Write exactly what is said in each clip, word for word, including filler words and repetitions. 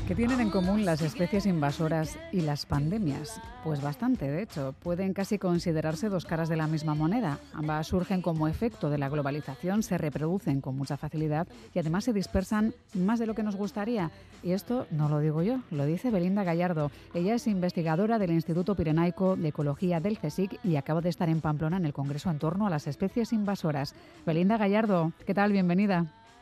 ¿Qué tienen en común las especies invasoras y las pandemias? Pues bastante, de hecho. Pueden casi considerarse dos caras de la misma moneda. Ambas surgen como efecto de la globalización, se reproducen con mucha facilidad y además se dispersan más de lo que nos gustaría. Y esto no lo digo yo, lo dice Belinda Gallardo. Ella es investigadora del Instituto Pirenaico de Ecología del CSIC y acaba de estar en Pamplona en el Congreso en torno a las especies invasoras. Belinda Gallardo, ¿qué tal? Bienvenida.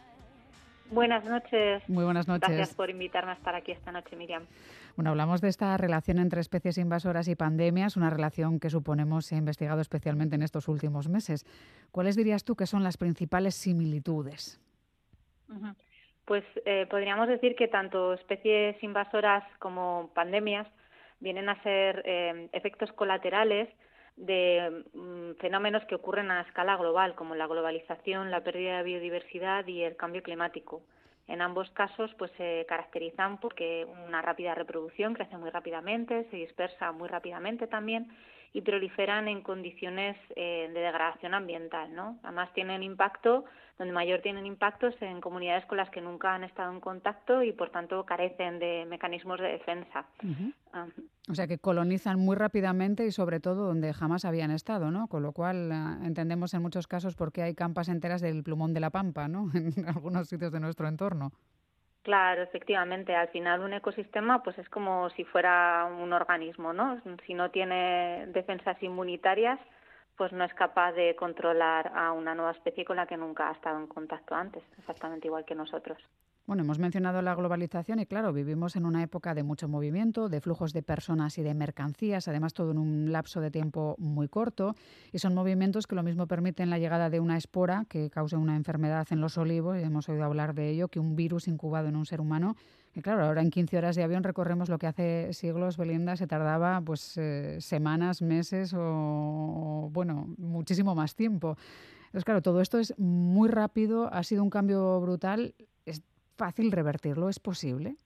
Buenas noches. Muy buenas noches. Gracias por invitarme a estar aquí esta noche, Miriam. Bueno, hablamos de esta relación entre especies invasoras y pandemias, una relación que suponemos se ha investigado especialmente en estos últimos meses. ¿Cuáles dirías tú que son las principales similitudes? Uh-huh. Pues eh, podríamos decir que tanto especies invasoras como pandemias vienen a ser eh, efectos colaterales de um, fenómenos que ocurren a escala global, como la globalización, la pérdida de biodiversidad y el cambio climático. En ambos casos, pues se caracterizan porque una rápida reproducción, crece muy rápidamente, se dispersa muy rápidamente también y proliferan en condiciones eh, de degradación ambiental, ¿no? Además tienen impacto, donde mayor tienen impactos en comunidades con las que nunca han estado en contacto y por tanto carecen de mecanismos de defensa. Uh-huh. Uh-huh. O sea que colonizan muy rápidamente y sobre todo donde jamás habían estado, ¿no? Con lo cual uh, entendemos en muchos casos por qué hay campas enteras del plumón de la pampa, ¿no? En algunos sitios de nuestro entorno. Claro, efectivamente. Al final un ecosistema pues es como si fuera un organismo, ¿no? Si no tiene defensas inmunitarias, pues no es capaz de controlar a una nueva especie con la que nunca ha estado en contacto antes, exactamente igual que nosotros. Bueno, hemos mencionado la globalización y claro, vivimos en una época de mucho movimiento, de flujos de personas y de mercancías, además todo en un lapso de tiempo muy corto, y son movimientos que lo mismo permiten la llegada de una espora que cause una enfermedad en los olivos, y hemos oído hablar de ello, que un virus incubado en un ser humano, que claro, ahora en quince horas de avión recorremos lo que hace siglos, Belinda, se tardaba pues eh, semanas, meses o, bueno, muchísimo más tiempo. Entonces, claro, todo esto es muy rápido, ha sido un cambio brutal. Es ¿Fácil revertirlo? ¿Es posible?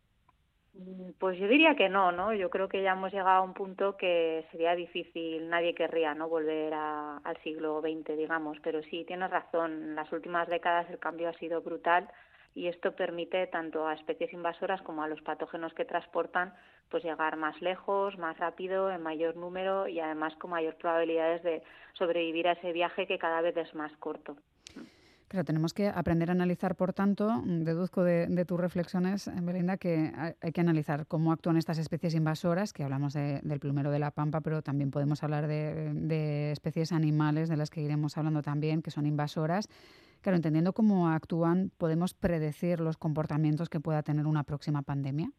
Pues yo diría que no, ¿no? Yo creo que ya hemos llegado a un punto que sería difícil, nadie querría, ¿no? Volver a, al siglo veinte, digamos, pero sí, tienes razón, en las últimas décadas el cambio ha sido brutal y esto permite tanto a especies invasoras como a los patógenos que transportan pues llegar más lejos, más rápido, en mayor número y además con mayor probabilidades de sobrevivir a ese viaje que cada vez es más corto. Claro, tenemos que aprender a analizar, por tanto, deduzco de, de tus reflexiones, Belinda, que hay que analizar cómo actúan estas especies invasoras, que hablamos de, del plumero de la pampa, pero también podemos hablar de, de especies animales, de las que iremos hablando también, que son invasoras. Claro, entendiendo cómo actúan, ¿podemos predecir los comportamientos que pueda tener una próxima pandemia?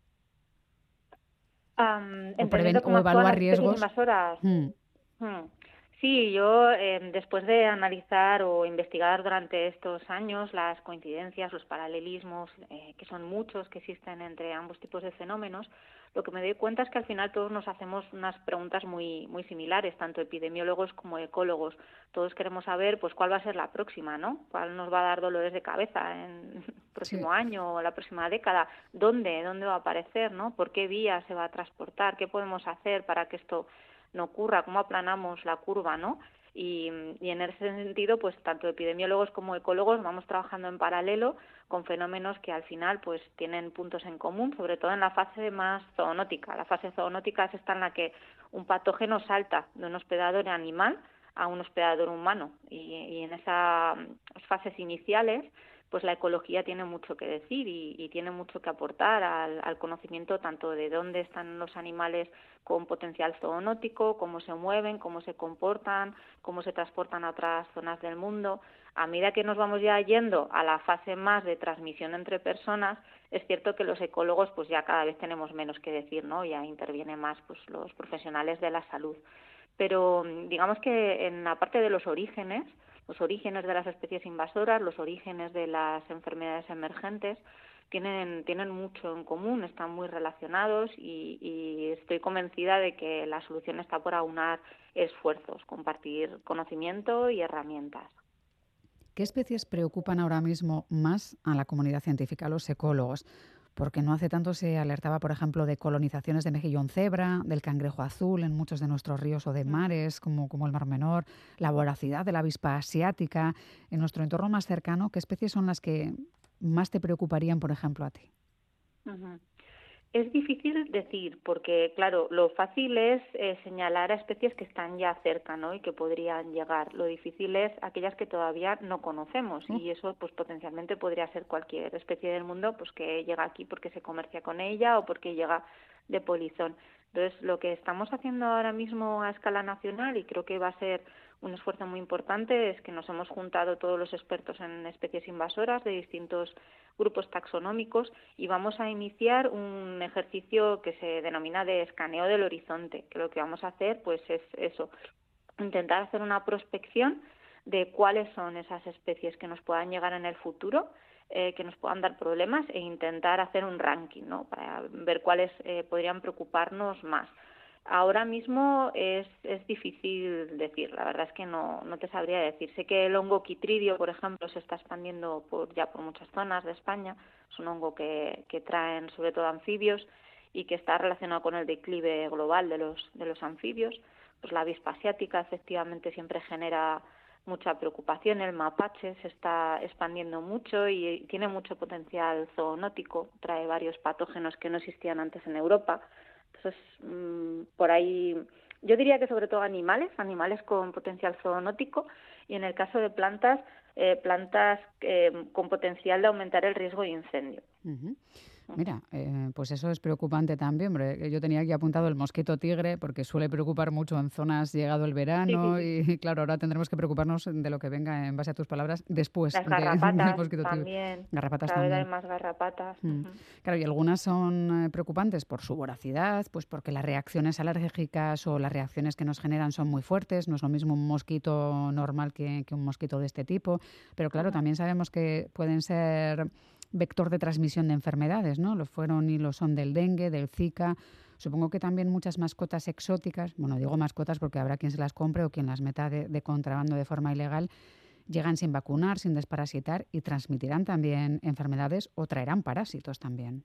Um, O, preven, entendiendo o cómo actúan evaluar las especies riesgos. invasoras. Hmm. Hmm. Sí, yo eh, después de analizar o investigar durante estos años las coincidencias, los paralelismos, eh, que son muchos que existen entre ambos tipos de fenómenos, lo que me doy cuenta es que al final todos nos hacemos unas preguntas muy muy similares, tanto epidemiólogos como ecólogos. Todos queremos saber pues cuál va a ser la próxima, ¿no? ¿Cuál nos va a dar dolores de cabeza en el próximo Sí. año o la próxima década? ¿Dónde? ¿Dónde va a aparecer, no? ¿Por qué vía se va a transportar? ¿Qué podemos hacer para que esto no ocurra? ¿Cómo aplanamos la curva, no? Y, y en ese sentido, pues tanto epidemiólogos como ecólogos vamos trabajando en paralelo con fenómenos que al final pues tienen puntos en común, sobre todo en la fase más zoonótica. La fase zoonótica es esta en la que un patógeno salta de un hospedador animal a un hospedador humano y, y en esas fases iniciales pues la ecología tiene mucho que decir y, y tiene mucho que aportar al, al conocimiento tanto de dónde están los animales con potencial zoonótico, cómo se mueven, cómo se comportan, cómo se transportan a otras zonas del mundo. A medida que nos vamos ya yendo a la fase más de transmisión entre personas, es cierto que los ecólogos pues ya cada vez tenemos menos que decir, ¿no? Ya intervienen más pues los profesionales de la salud. Pero digamos que en la parte de los orígenes, los orígenes de las especies invasoras, los orígenes de las enfermedades emergentes, tienen, tienen mucho en común, están muy relacionados y, y estoy convencida de que la solución está por aunar esfuerzos, compartir conocimiento y herramientas. ¿Qué especies preocupan ahora mismo más a la comunidad científica, a los ecólogos? Porque no hace tanto se alertaba, por ejemplo, de colonizaciones de mejillón cebra, del cangrejo azul en muchos de nuestros ríos o de mares, como, como el Mar Menor, la voracidad de la avispa asiática. En nuestro entorno más cercano, ¿qué especies son las que más te preocuparían, por ejemplo, a ti? Uh-huh. Es difícil decir, porque claro, lo fácil es eh, señalar a especies que están ya cerca, ¿no? Y que podrían llegar. Lo difícil es aquellas que todavía no conocemos, Uh, y eso pues potencialmente podría ser cualquier especie del mundo pues que llega aquí porque se comercia con ella o porque llega de polizón. Entonces, lo que estamos haciendo ahora mismo a escala nacional, y creo que va a ser un esfuerzo muy importante, es que nos hemos juntado todos los expertos en especies invasoras de distintos grupos taxonómicos, y vamos a iniciar un ejercicio que se denomina de escaneo del horizonte, que lo que vamos a hacer pues es eso, intentar hacer una prospección de cuáles son esas especies que nos puedan llegar en el futuro, eh, que nos puedan dar problemas, e intentar hacer un ranking, ¿no? Para ver cuáles eh, podrían preocuparnos más. Ahora mismo es, es difícil decir, la verdad es que no, no te sabría decir. Sé que el hongo quitridio, por ejemplo, se está expandiendo por, ya por muchas zonas de España. Es un hongo que, que traen sobre todo anfibios y que está relacionado con el declive global de los, de los anfibios. Pues la avispa asiática efectivamente siempre genera mucha preocupación. El mapache se está expandiendo mucho y tiene mucho potencial zoonótico, trae varios patógenos que no existían antes en Europa. Entonces, mmm, por ahí yo diría que sobre todo animales, animales con potencial zoonótico, y en el caso de plantas, eh, plantas eh, con potencial de aumentar el riesgo de incendio. uh-huh. Mira, eh, pues eso es preocupante también. Hombre. Yo tenía aquí apuntado el mosquito tigre porque suele preocupar mucho en zonas llegado el Sí, sí, verano sí. y claro, ahora tendremos que preocuparnos de lo que venga, en base a tus palabras, después Las de, del garrapatas mosquito tigre. también, Garrapatas cada vez hay también. más garrapatas. Mm. Uh-huh. Claro, y algunas son eh, preocupantes por su voracidad, pues porque las reacciones alérgicas o las reacciones que nos generan son muy fuertes. No es lo mismo un mosquito normal que, que un mosquito de este tipo. Pero claro, Uh-huh. también sabemos que pueden ser vector de transmisión de enfermedades, ¿no? Lo fueron y lo son del dengue, del Zika. Supongo que también muchas mascotas exóticas, bueno, digo mascotas porque habrá quien se las compre o quien las meta de, de contrabando de forma ilegal, llegan sin vacunar, sin desparasitar y transmitirán también enfermedades o traerán parásitos también.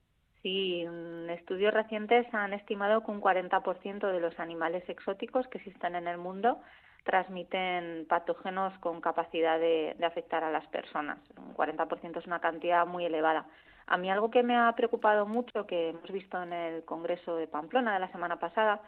Sí, estudios recientes han estimado que un cuarenta por ciento de los animales exóticos que existen en el mundo transmiten patógenos con capacidad de, de afectar a las personas. Un cuarenta por ciento es una cantidad muy elevada. A mí algo que me ha preocupado mucho, que hemos visto en el Congreso de Pamplona de la semana pasada,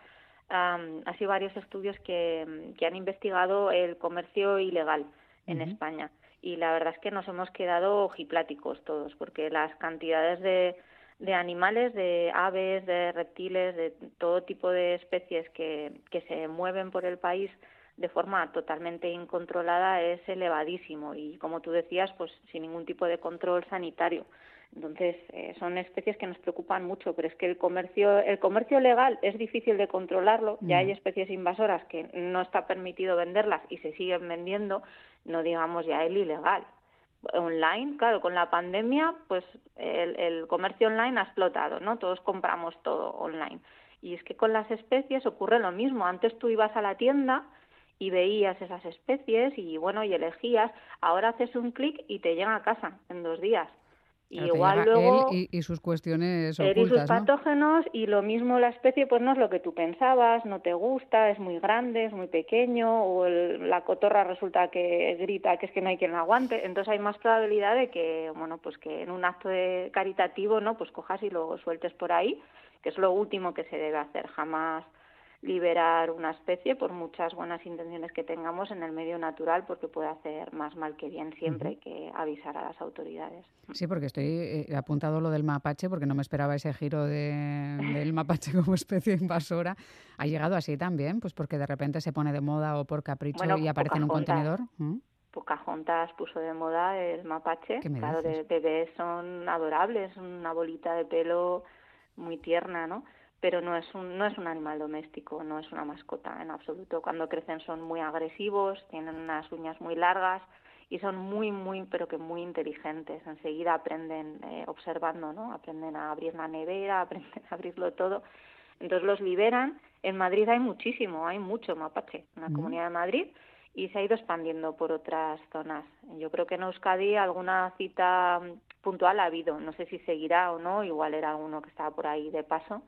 um, ha sido varios estudios que, que han investigado el comercio ilegal en Uh-huh. España. Y la verdad es que nos hemos quedado ojipláticos todos, porque las cantidades de de animales, de aves, de reptiles, de todo tipo de especies que, que se mueven por el país de forma totalmente incontrolada es elevadísimo, y como tú decías, pues sin ningún tipo de control sanitario. Entonces, eh, son especies que nos preocupan mucho, pero es que el comercio, el comercio legal es difícil de controlarlo. Ya hay Yeah. especies invasoras que no está permitido venderlas y se siguen vendiendo, no digamos ya el ilegal. Online, claro, con la pandemia, pues el, el comercio online ha explotado, ¿no? Todos compramos todo online. Y es que con las especies ocurre lo mismo. Antes tú ibas a la tienda y veías esas especies y, bueno, y elegías. Ahora haces un clic y te llega a casa en dos días. Y Claro, te igual llega él luego y, y sus cuestiones él y sus ocultas, ¿no? patógenos, y lo mismo la especie pues no es lo que tú pensabas, no te gusta, es muy grande, es muy pequeño, o el, la cotorra resulta que grita que es que no hay quien la aguante. Entonces hay más probabilidad de que, bueno, pues que en un acto de caritativo, ¿no?, pues cojas y lo sueltes por ahí, que es lo último que se debe hacer. Jamás liberar una especie, por muchas buenas intenciones que tengamos en el medio natural, porque puede hacer más mal que bien. Siempre Uh-huh. hay que avisar a las autoridades. Sí, porque estoy eh, apuntado lo del mapache, porque no me esperaba ese giro de, del mapache como especie invasora. Ha llegado así también, pues porque de repente se pone de moda o por capricho Bueno, y aparece en un Pocahontas. contenedor. ¿Mm? Pocahontas puso de moda el mapache. ¿Qué me Claro, dices? de bebés son adorables, una bolita de pelo muy tierna, ¿no? Pero no es un no es un animal doméstico, no es una mascota en absoluto. Cuando crecen son muy agresivos, tienen unas uñas muy largas y son muy, muy, pero que muy inteligentes. Enseguida aprenden eh, observando, ¿no? Aprenden a abrir la nevera, aprenden a abrirlo todo. Entonces los liberan. En Madrid hay muchísimo, hay mucho mapache en la ¿Mm? Comunidad de Madrid, y se ha ido expandiendo por otras zonas. Yo creo que en Euskadi alguna cita puntual ha habido, no sé si seguirá o no, igual era uno que estaba por ahí de paso,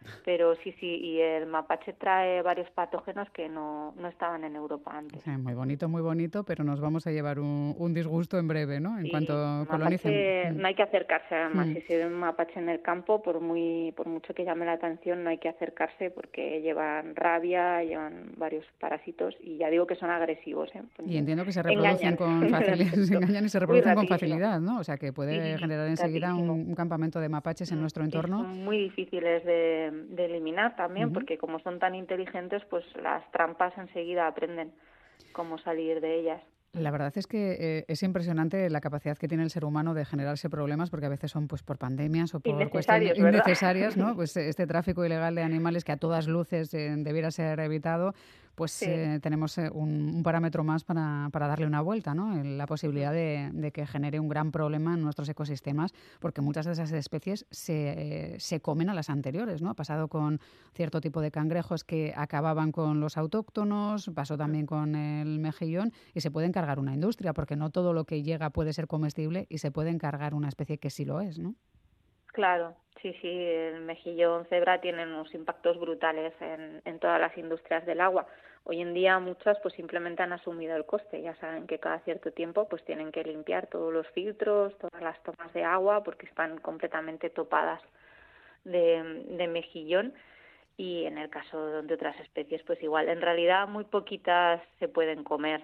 Pero sí, sí, y el mapache trae varios patógenos que no, no estaban en Europa antes. Sí, muy bonito, muy bonito, pero nos vamos a llevar un, un disgusto en breve, ¿no? En Sí, cuanto el colonicen. mapache no hay que acercarse, además, Mm. si se ve un mapache en el campo, por muy por mucho que llame la atención, no hay que acercarse porque llevan rabia, llevan varios parásitos y ya digo que son agresivos, ¿eh? Y entiendo que se reproducen Engañan con en el facilidad, se aspecto, engañan y se muy reproducen con rapidísimo. facilidad, ¿no? O sea, que Sí, puede sí, sí, generar enseguida un, rapidísimo. un campamento de mapaches en Mm, nuestro Y entorno. son muy difíciles de, de eliminar también, Ujú. porque como son tan inteligentes, pues las trampas enseguida aprenden cómo salir de ellas. La verdad es que eh, es impresionante la capacidad que tiene el ser humano de generarse problemas, porque a veces son pues por pandemias o por cuestiones Innecesarios, ¿verdad? innecesarias, ¿no? Pues eh, este tráfico ilegal de animales que a todas luces eh, debiera ser evitado, pues Sí. eh, tenemos eh, un, un parámetro más para, para darle una vuelta, ¿no? En la Mm. posibilidad de, de que genere un gran problema en nuestros ecosistemas, porque muchas de esas especies se, eh, se comen a las anteriores, ¿no? Ha pasado con cierto tipo de cangrejos que acababan con los autóctonos, pasó también con el mejillón y se puede encargar una industria, porque no todo lo que llega puede ser comestible y se puede encargar una especie que sí lo es, ¿no? Claro, sí, sí, el mejillón cebra tiene unos impactos brutales en, en todas las industrias del agua. Hoy en día muchas pues simplemente han asumido el coste, ya saben que cada cierto tiempo pues tienen que limpiar todos los filtros, todas las tomas de agua porque están completamente topadas de, de mejillón y en el caso de otras especies pues igual. En realidad muy poquitas se pueden comer.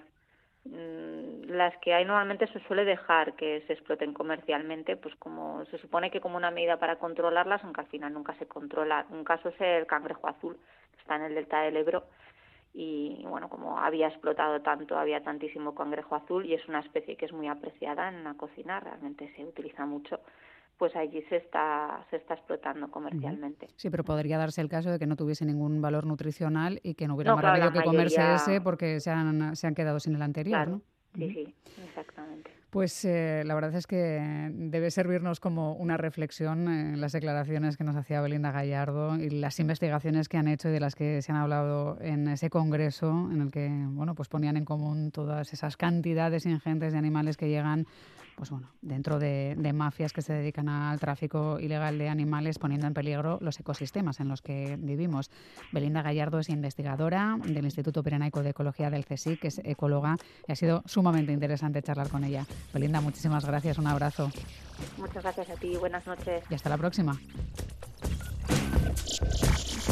Las que hay normalmente se suele dejar que se exploten comercialmente, pues como se supone que como una medida para controlarlas, aunque al final nunca se controla. Un caso es el cangrejo azul, que está en el delta del Ebro, y bueno, como había explotado tanto, había tantísimo cangrejo azul y es una especie que es muy apreciada en la cocina, realmente se utiliza mucho, pues allí se está se está explotando Ujú. comercialmente. Sí, pero podría darse el caso de que no tuviese ningún valor nutricional y que no hubiera No, más claro, la remedio que comerse ese mayoría, porque se han, se han quedado sin el anterior, claro, ¿no? sí, Ujú. sí, exactamente. Pues eh, la verdad es que debe servirnos como una reflexión en las declaraciones que nos hacía Belinda Gallardo y las investigaciones que han hecho y de las que se han hablado en ese congreso en el que bueno, pues ponían en común todas esas cantidades ingentes de animales que llegan pues bueno, dentro de, de mafias que se dedican al tráfico ilegal de animales, poniendo en peligro los ecosistemas en los que vivimos. Belinda Gallardo es investigadora del Instituto Pirenaico de Ecología del CSIC, que es ecóloga, y ha sido sumamente interesante charlar con ella. Belinda, muchísimas gracias, un abrazo Muchas gracias a ti, buenas noches. y hasta la próxima.